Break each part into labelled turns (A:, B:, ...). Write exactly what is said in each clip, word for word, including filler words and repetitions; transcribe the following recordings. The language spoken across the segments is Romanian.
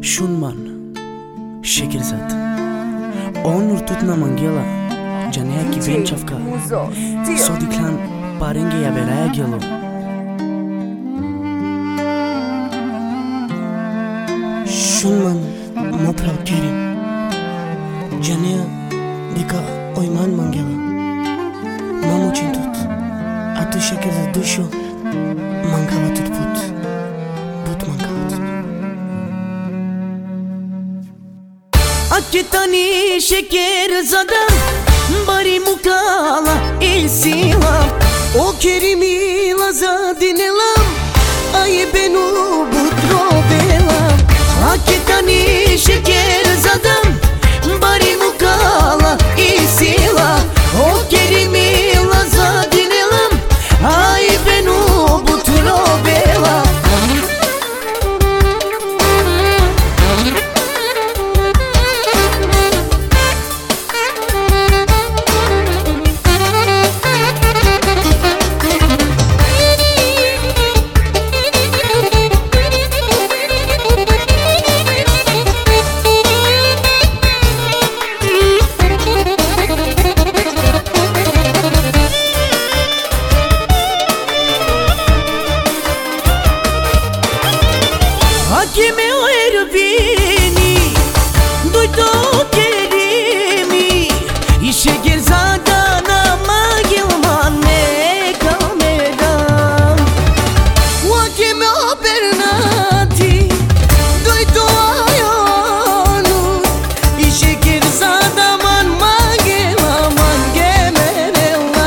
A: Shunman, Shekirzad. Onur tutna mangela, Janea ki venchavka. Sodiklan parenge ya veraya gelo. Shunman, Moprav Kerim. Janea dika oyman mangela. Mamuchin tut. Atu Shekirzad dusho mangava tut put. But mangava tut. Akitani Shekirzada bari mukala il sila o kerimi lazadinelam ay benu butrobelam Akitani Shekirzada bari mukala il sila o kerimi lazadinelam ay benu butrobelam Kime ervini duydu kerimi Shekirzada nama gilman ne kameram Wa kime bernati duydu ayonu Shekirzada man magelaman gemerella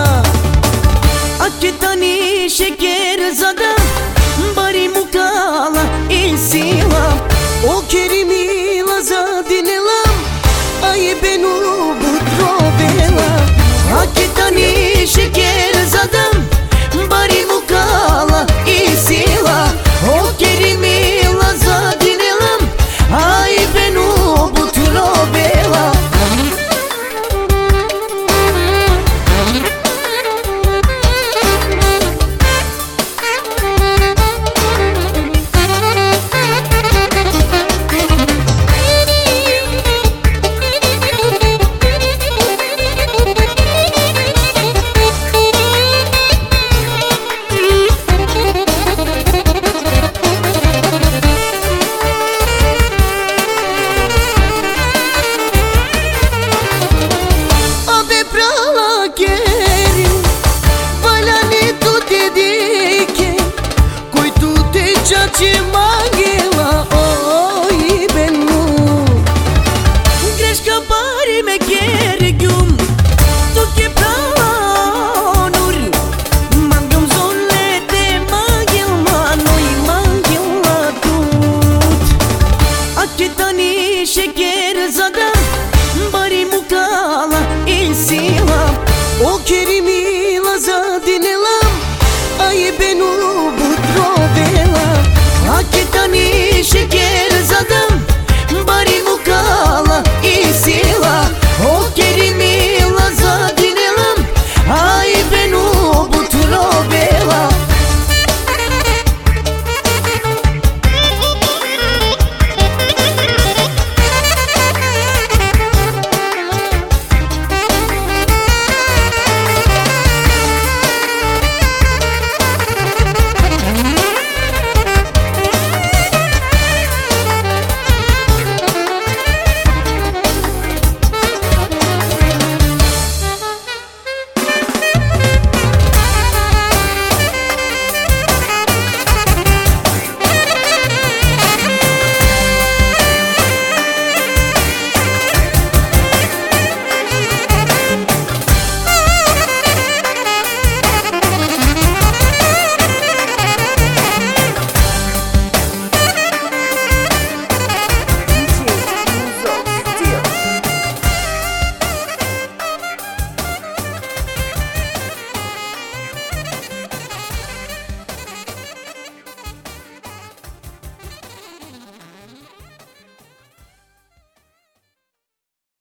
A: Akitani Shekirzada bari mukala silam o kerimi lazadinelam ay benu butrobelam Akitani Shekirzada bari mukala isila o kerimi lazadinelam ay benu butrobelam Ci mangi